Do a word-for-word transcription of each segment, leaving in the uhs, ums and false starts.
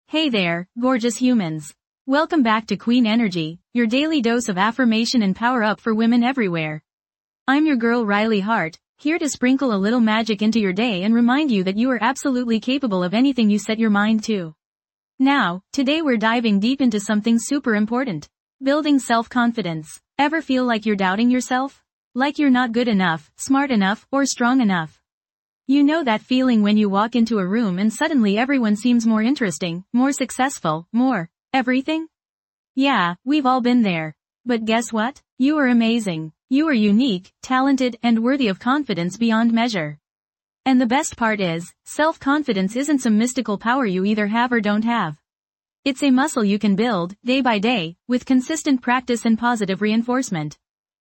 Hey there, gorgeous humans. Welcome back to Queen Energy, your daily dose of affirmation and power up for women everywhere. I'm your girl Riley Hart, here to sprinkle a little magic into your day and remind you that you are absolutely capable of anything you set your mind to. Now, today we're diving deep into something super important. Building self-confidence. Ever feel like you're doubting yourself? Like you're not good enough, smart enough, or strong enough? You know that feeling when you walk into a room and suddenly everyone seems more interesting, more successful, more everything? Yeah, we've all been there. But guess what? You are amazing. You are unique, talented, and worthy of confidence beyond measure. And the best part is, self-confidence isn't some mystical power you either have or don't have. It's a muscle you can build, day by day, with consistent practice and positive reinforcement.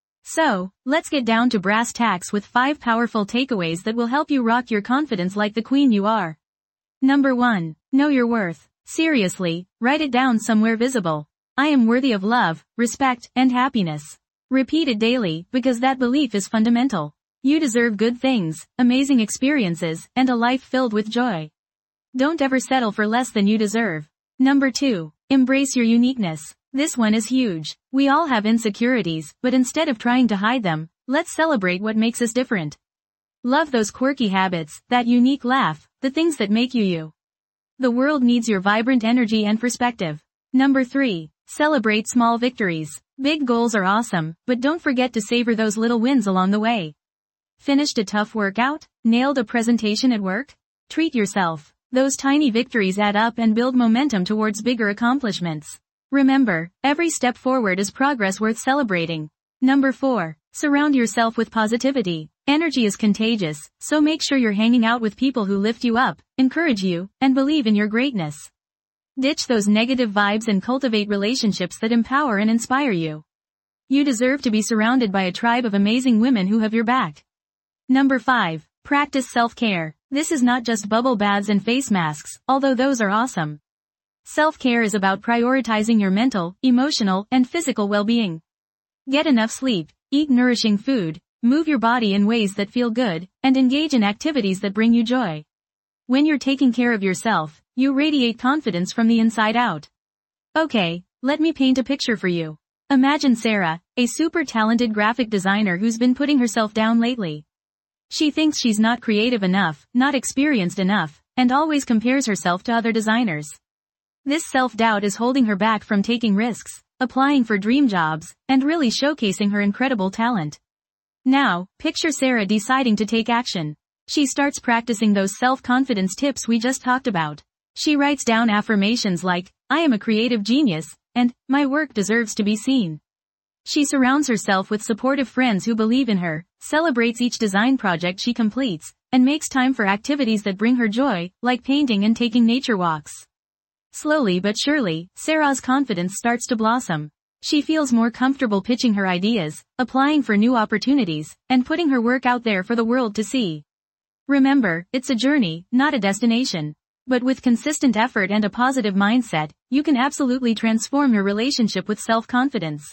So, let's get down to brass tacks with five powerful takeaways that will help you rock your confidence like the queen you are. Number one. Know your worth. Seriously, write it down somewhere visible. I am worthy of love, respect, and happiness. Repeat it daily, because that belief is fundamental. You deserve good things, amazing experiences, and a life filled with joy. Don't ever settle for less than you deserve. Number two. Embrace your uniqueness. This one is huge. We all have insecurities, but instead of trying to hide them, let's celebrate what makes us different. Love those quirky habits, that unique laugh, the things that make you you. The world needs your vibrant energy and perspective. Number three. Celebrate small victories. Big goals are awesome, but don't forget to savor those little wins along the way. Finished a tough workout? Nailed a presentation at work? Treat yourself. Those tiny victories add up and build momentum towards bigger accomplishments. Remember, every step forward is progress worth celebrating. Number four. Surround yourself with positivity. Energy is contagious, so make sure you're hanging out with people who lift you up, encourage you, and believe in your greatness. Ditch those negative vibes and cultivate relationships that empower and inspire you. You deserve to be surrounded by a tribe of amazing women who have your back. Number five. Practice self-care. This is not just bubble baths and face masks, although those are awesome. Self-care is about prioritizing your mental, emotional, and physical well-being. Get enough sleep, eat nourishing food, move your body in ways that feel good, and engage in activities that bring you joy. When you're taking care of yourself, you radiate confidence from the inside out. Okay, let me paint a picture for you. Imagine Sarah, a super talented graphic designer who's been putting herself down lately. She thinks she's not creative enough, not experienced enough, and always compares herself to other designers. This self-doubt is holding her back from taking risks, applying for dream jobs, and really showcasing her incredible talent. Now, picture Sarah deciding to take action. She starts practicing those self-confidence tips we just talked about. She writes down affirmations like, I am a creative genius, and, my work deserves to be seen. She surrounds herself with supportive friends who believe in her, celebrates each design project she completes, and makes time for activities that bring her joy, like painting and taking nature walks. Slowly but surely, Sarah's confidence starts to blossom. She feels more comfortable pitching her ideas, applying for new opportunities, and putting her work out there for the world to see. Remember, it's a journey, not a destination. But with consistent effort and a positive mindset, you can absolutely transform your relationship with self-confidence.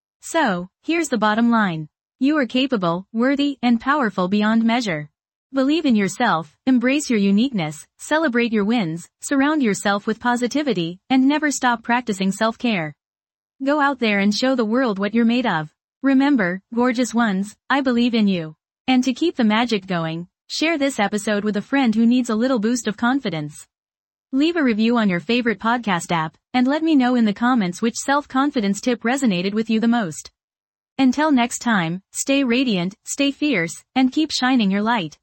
So, here's the bottom line. You are capable, worthy, and powerful beyond measure. Believe in yourself, embrace your uniqueness, celebrate your wins, surround yourself with positivity, and never stop practicing self-care. Go out there and show the world what you're made of. Remember, gorgeous ones, I believe in you. And to keep the magic going, share this episode with a friend who needs a little boost of confidence. Leave a review on your favorite podcast app, and let me know in the comments which self-confidence tip resonated with you the most. Until next time, stay radiant, stay fierce, and keep shining your light.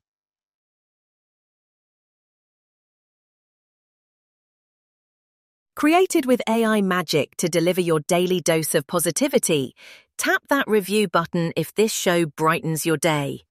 Created with A I magic to deliver your daily dose of positivity, tap that review button if this show brightens your day.